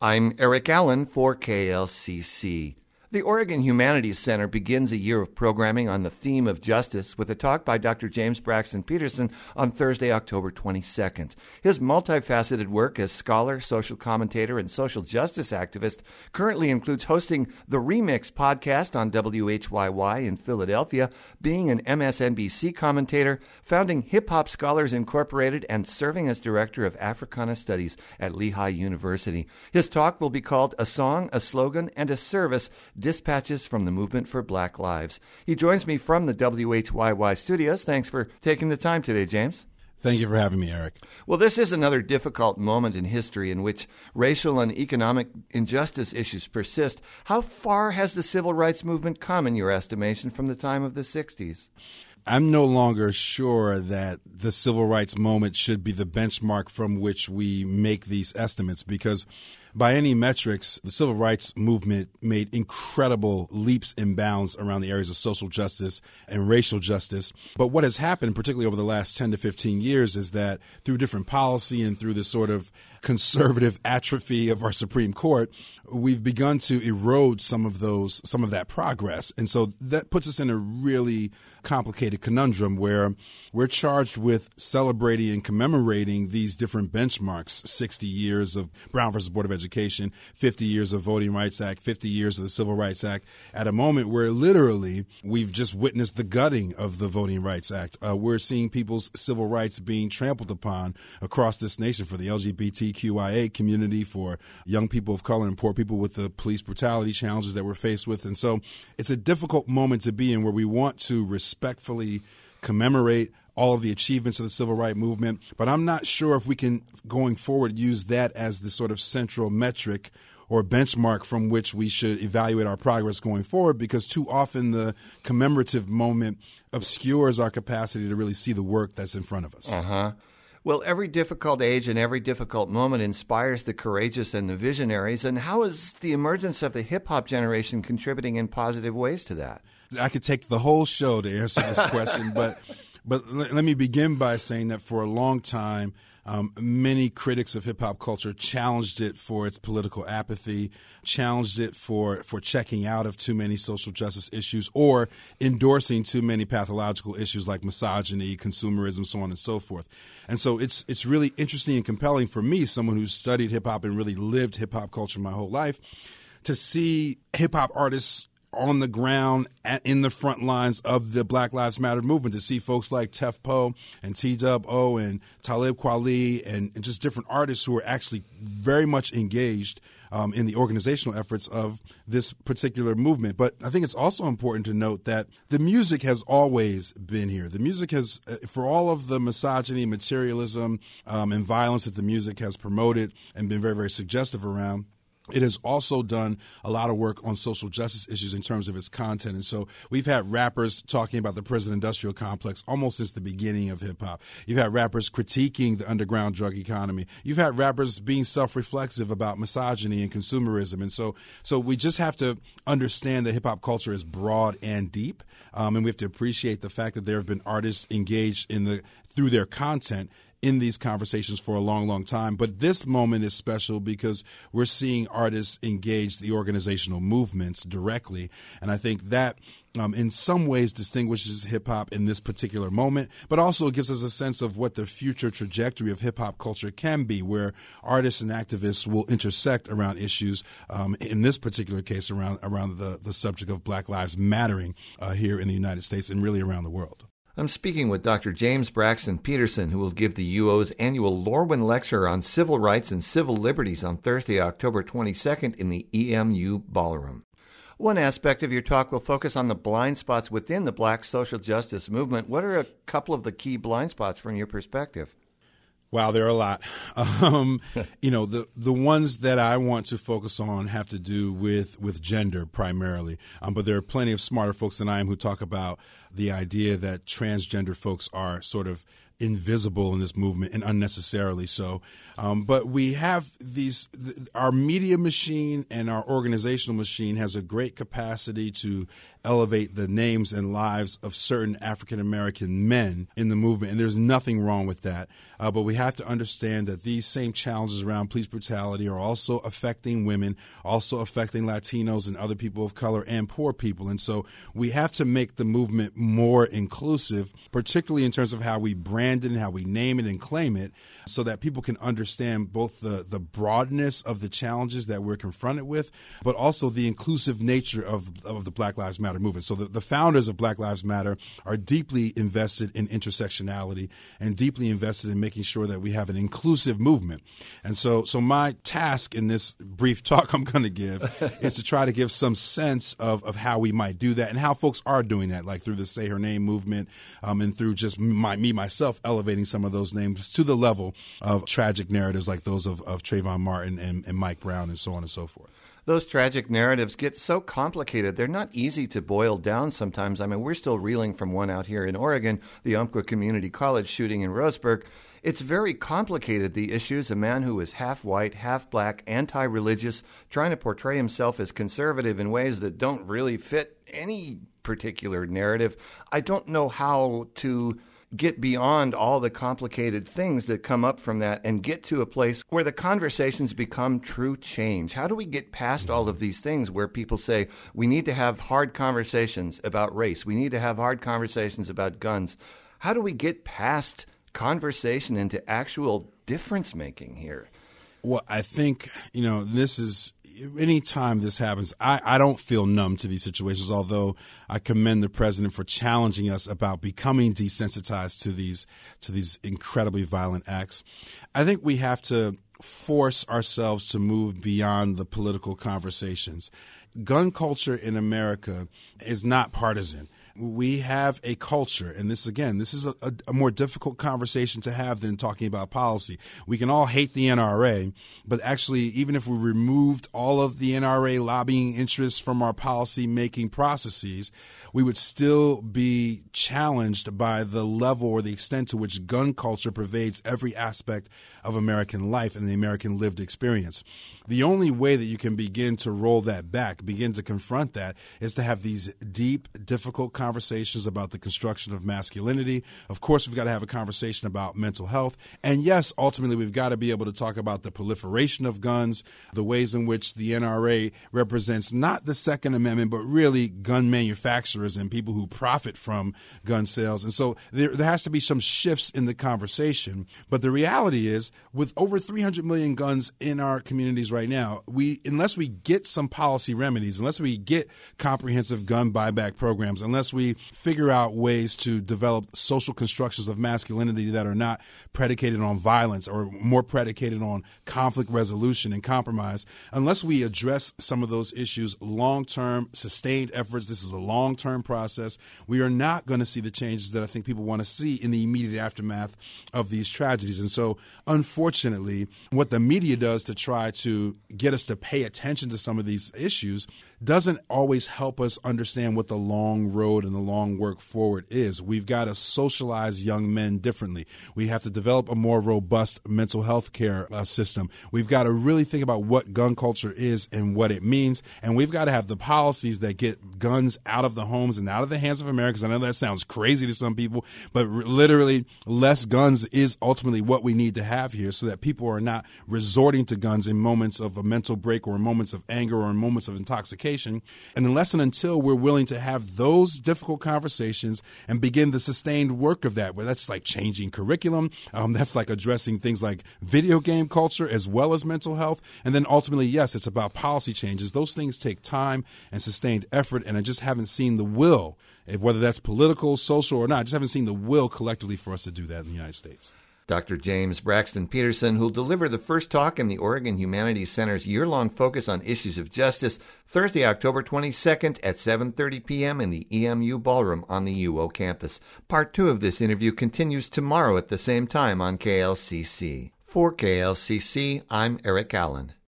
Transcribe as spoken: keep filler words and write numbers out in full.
I'm Eric Allen for K L C C. The Oregon Humanities Center begins a year of programming on the theme of justice with a talk by Doctor James Braxton Peterson on Thursday, October twenty-second. His multifaceted work as scholar, social commentator, and social justice activist currently includes hosting the Remix podcast on W H Y Y in Philadelphia, being an M S N B C commentator, founding Hip Hop Scholars Incorporated, and serving as director of Africana Studies at Lehigh University. His talk will be called A Song, a Slogan, and a Service, Dispatches from the Movement for Black Lives. He joins me from the W H Y Y studios. Thanks for taking the time today, James. Thank you for having me, Eric. Well, this is another difficult moment in history in which racial and economic injustice issues persist. How far has the civil rights movement come, in your estimation, from the time of the sixties? I'm no longer sure that the civil rights moment should be the benchmark from which we make these estimates, because by any metrics, the civil rights movement made incredible leaps and bounds around the areas of social justice and racial justice. But what has happened, particularly over the last ten to fifteen years, is that through different policy and through the sort of conservative atrophy of our Supreme Court, we've begun to erode some of those, some of that progress. And so that puts us in a really complicated conundrum where we're charged with celebrating and commemorating these different benchmarks: sixty years of Brown versus Board of Education, fifty years of Voting Rights Act, fifty years of the Civil Rights Act, at a moment where literally we've just witnessed the gutting of the Voting Rights Act. Uh, we're seeing people's civil rights being trampled upon across this nation for the L G B T Q I A community, for young people of color and poor people, with the police brutality challenges that we're faced with. And so it's a difficult moment to be in, where we want to respectfully commemorate all of the achievements of the civil rights movement. But I'm not sure if we can, going forward, use that as the sort of central metric or benchmark from which we should evaluate our progress going forward, because too often the commemorative moment obscures our capacity to really see the work that's in front of us. Uh-huh. Well, every difficult age and every difficult moment inspires the courageous and the visionaries. And how is the emergence of the hip-hop generation contributing in positive ways to that? I could take the whole show to answer this question, but but l- let me begin by saying that for a long time, um, many critics of hip-hop culture challenged it for its political apathy, challenged it for, for checking out of too many social justice issues, or endorsing too many pathological issues like misogyny, consumerism, so on and so forth. And so it's it's really interesting and compelling for me, someone who's studied hip-hop and really lived hip-hop culture my whole life, to see hip-hop artists on the ground, at, in the front lines of the Black Lives Matter movement, to see folks like Tef Poe and T-Dub-O and Talib Kweli and, and just different artists who are actually very much engaged um, in the organizational efforts of this particular movement. But I think it's also important to note that the music has always been here. The music has, for all of the misogyny, materialism, um, and violence that the music has promoted and been very, very suggestive around, it has also done a lot of work on social justice issues in terms of its content. And so we've had rappers talking about the prison industrial complex almost since the beginning of hip-hop. You've had rappers critiquing the underground drug economy. You've had rappers being self-reflexive about misogyny and consumerism. And so so we just have to understand that hip-hop culture is broad and deep, um, and we have to appreciate the fact that there have been artists engaged in the through their content in these conversations for a long, long time. But this moment is special because we're seeing artists engage the organizational movements directly. And I think that um, in some ways distinguishes hip-hop in this particular moment, but also gives us a sense of what the future trajectory of hip-hop culture can be, where artists and activists will intersect around issues, um, in this particular case, around around the, the subject of Black Lives Mattering uh, here in the United States and really around the world. I'm speaking with Doctor James Braxton Peterson, who will give the U O's annual Lorwin Lecture on Civil Rights and Civil Liberties on Thursday, October twenty-second in the E M U Ballroom. One aspect of your talk will focus on the blind spots within the Black social justice movement. What are a couple of the key blind spots from your perspective? Wow, there are a lot. Um, you know, the the ones that I want to focus on have to do with, with gender primarily. Um, but there are plenty of smarter folks than I am who talk about the idea that transgender folks are sort of invisible in this movement and unnecessarily so. Um, but we have these, th- our media machine and our organizational machine has a great capacity to elevate the names and lives of certain African American men in the movement, and there's nothing wrong with that. Uh, but we have to understand that these same challenges around police brutality are also affecting women, also affecting Latinos and other people of color and poor people. And so we have to make the movement more inclusive, particularly in terms of how we brand it and how we name it and claim it, so that people can understand both the, the broadness of the challenges that we're confronted with, but also the inclusive nature of, of the Black Lives Matter movement. So the, the founders of Black Lives Matter are deeply invested in intersectionality and deeply invested in making sure that we have an inclusive movement. And so so my task in this brief talk I'm going to give is to try to give some sense of, of how we might do that and how folks are doing that, like through the Say Her Name movement um, and through just my, me, myself, elevating some of those names to the level of tragic narratives like those of, of Trayvon Martin and, and Mike Brown and so on and so forth. Those tragic narratives get so complicated. They're not easy to boil down sometimes. I mean, we're still reeling from one out here in Oregon, the Umpqua Community College shooting in Roseburg. It's very complicated, the issues. A man who is half white, half black, anti-religious, trying to portray himself as conservative in ways that don't really fit any particular narrative. I don't know how to get beyond all the complicated things that come up from that and get to a place where the conversations become true change. How do we get past all of these things where people say we need to have hard conversations about race, we need to have hard conversations about guns? How do we get past conversation into actual difference making here? Well, I think, you know, this is, anytime this happens, I, I don't feel numb to these situations, although I commend the president for challenging us about becoming desensitized to these to these incredibly violent acts. I think we have to force ourselves to move beyond the political conversations. Gun culture in America is not partisan. We have a culture, and this, again, this is a, a, a more difficult conversation to have than talking about policy. We can all hate the N R A, but actually, even if we removed all of the N R A lobbying interests from our policy-making processes, we would still be challenged by the level or the extent to which gun culture pervades every aspect of American life and the American lived experience. The only way that you can begin to roll that back, begin to confront that, is to have these deep, difficult conversations about the construction of masculinity. Of course, we've got to have a conversation about mental health. And yes, ultimately, we've got to be able to talk about the proliferation of guns, the ways in which the N R A represents not the Second Amendment, but really gun manufacturers and people who profit from gun sales. And so there, there has to be some shifts in the conversation. But the reality is, with over three hundred million guns in our communities right now, we unless we get some policy remedies, unless we get comprehensive gun buyback programs, unless we figure out ways to develop social constructions of masculinity that are not predicated on violence or more predicated on conflict resolution and compromise, unless we address some of those issues, long-term, sustained efforts, this is a long-term process, we are not going to see the changes that I think people want to see in the immediate aftermath of these tragedies. And so, unfortunately, what the media does to try to get us to pay attention to some of these issues doesn't always help us understand what the long road and the long work forward is. We've got to socialize young men differently. We have to develop a more robust mental health care uh, system. We've got to really think about what gun culture is and what it means. And we've got to have the policies that get guns out of the homes and out of the hands of Americans. I know that sounds crazy to some people, but r- literally less guns is ultimately what we need to have here so that people are not resorting to guns in moments of a mental break or in moments of anger or in moments of intoxication. And unless and until we're willing to have those difficult conversations and begin the sustained work of that, where that's like changing curriculum, um, that's like addressing things like video game culture as well as mental health, and then ultimately, yes, it's about policy changes. Those things take time and sustained effort, and I just haven't seen the will, if whether that's political, social, or not, I just haven't seen the will collectively for us to do that in the United States. Doctor James Braxton Peterson, who'll deliver the first talk in the Oregon Humanities Center's year-long focus on issues of justice, Thursday, October twenty-second at seven thirty p.m. in the E M U Ballroom on the U O campus. Part two of this interview continues tomorrow at the same time on K L C C. For K L C C, I'm Eric Allen.